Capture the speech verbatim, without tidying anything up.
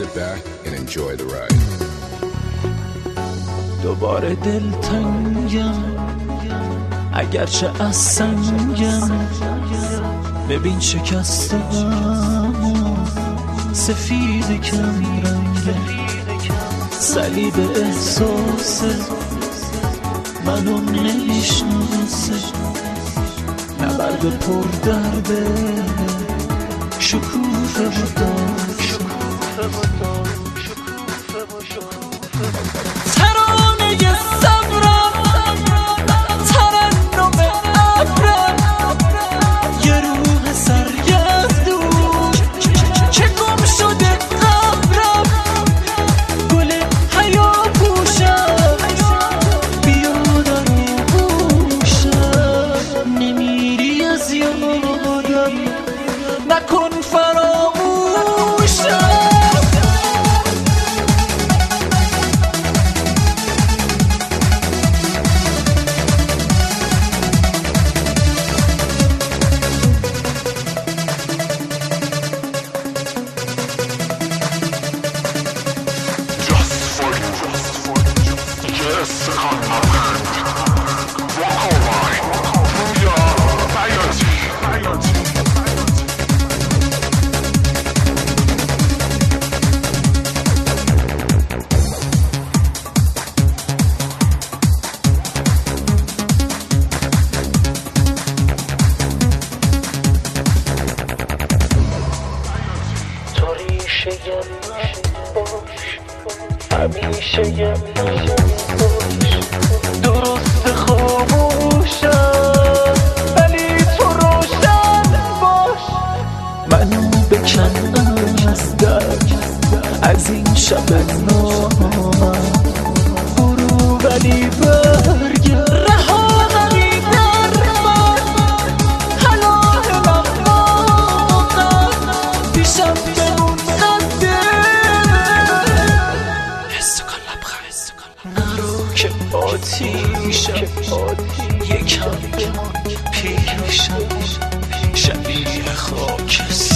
sit back and enjoy the ride. دوباره دلتنگم اگرچه از سنگم، ببین شکستم سفید کم رنگم، صلیب احساسه منو نمیشناسه، نبرد پر درده شکوفه و دار، شکوفه و دار، شکوفه و شکوفه ترانه صبرم، ترنم ابرم، یه روح سرگردون که گم شده قبرم، گل حیا پوشم بیا در آغوشم، نمیری از یادم نکن فراموشم. همیشه یه من باش، درست خاموشم ولی تو روشن باش، منو بکن از درد از این شب نامم، برو ولی برگرد رها نمی در من، حلال مقام پیشم بمون قده، نرو که آتیشم یکم پیشم شبیه خاکستر.